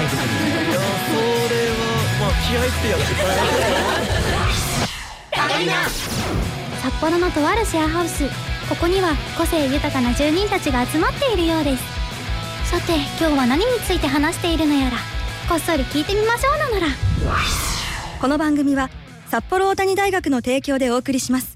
的に。いや、それはまあ気合ってやってた札幌のとあるシェアハウス、ここには個性豊かな住人たちが集まっているようです。さて今日は何について話しているのやら、こっそり聞いてみましょうなのら。 この番組は札幌大谷大学の提供でお送りします。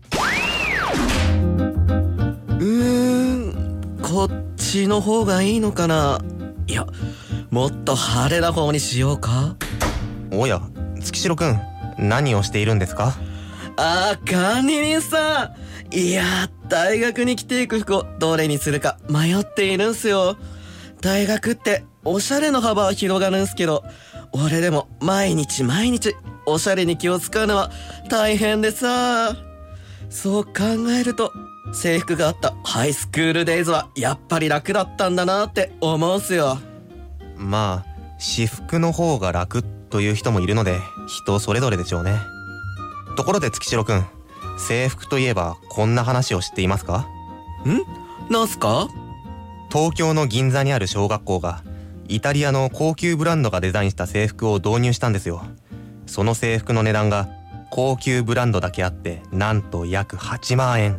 こっちの方がいいのかな。いや、もっと派手な方にしようか。 おや、月城くん、何をしているんですか？ 管理人さん。いや、大学に着ていく服をどれにするか迷っているんすよ。大学っておしゃれの幅は広がるんすけど、俺でも毎日おしゃれに気を使うのは大変でさ。そう考えると制服があったハイスクールデイズはやっぱり楽だったんだなって思うんすよ。 まあ、私服の方が楽という人もいるので、人それぞれでしょうね。ところで月城くん、制服といえばこんな話を知っていますか？ なんすか？ 東京の銀座にある小学校がイタリアの高級ブランドがデザインした制服を導入したんですよ。その制服の値段が高級ブランドだけあってなんと約8万円。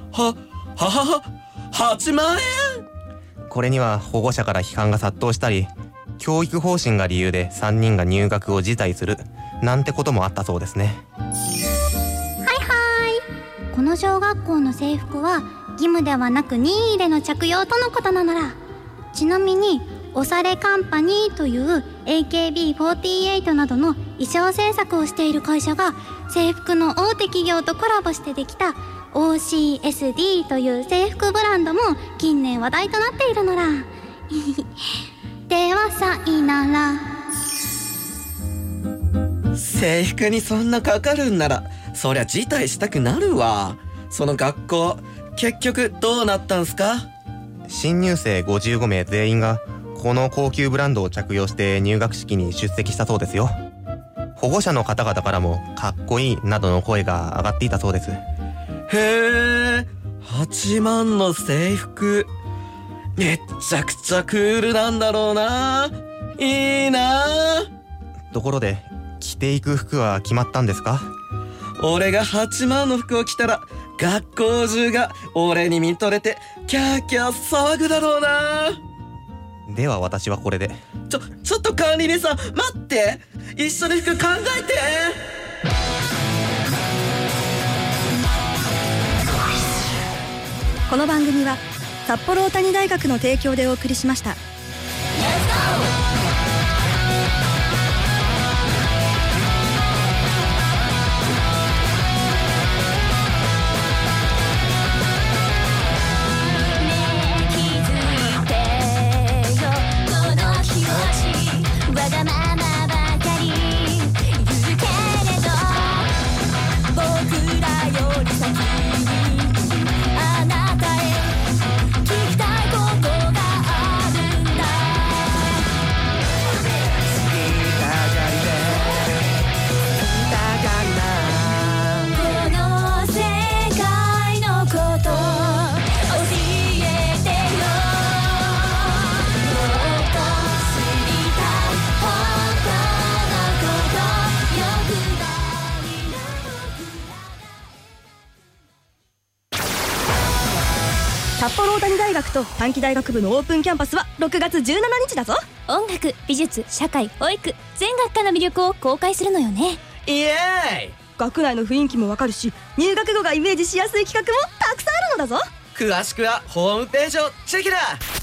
8万円？ これには保護者から批判が殺到したり、教育方針が理由で3人が入学を辞退するなんてこともあったそうですね。 この小学校の制服は義務ではなく任意での着用とのことなのら。ちなみにおされカンパニーという AKB48 などの衣装制作をしている会社が制服の大手企業とコラボしてできた OCSD という制服ブランドも近年話題となっているのら。ではさいなら。 制服にそんなかかるんならそりゃ辞退したくなるわ。その学校結局どうなったんすか？ 新入生55名全員がこの高級ブランドを着用して入学式に出席したそうですよ。保護者の方々からもかっこいいなどの声が上がっていたそうです。 へえ、8万の制服、めっちゃくちゃクールなんだろうな。いいな。 ところで着ていく服は決まったんですか？ 俺が8万の服を着たら学校中が俺に見とれてキャーキャー騒ぐだろうな。 では私はこれで。 ちょっと管理人さん待って、一緒に服考えて。 この番組は札幌大谷大学の提供でお送りしました。札幌大谷大学と短期大学部のオープンキャンパスは6月17日だぞ。 音楽、美術、社会、保育、全学科の魅力を公開するのよね。 イエーイ。 学内の雰囲気もわかるし、入学後がイメージしやすい企画もたくさんあるのだぞ。 詳しくはホームページをチェックだ。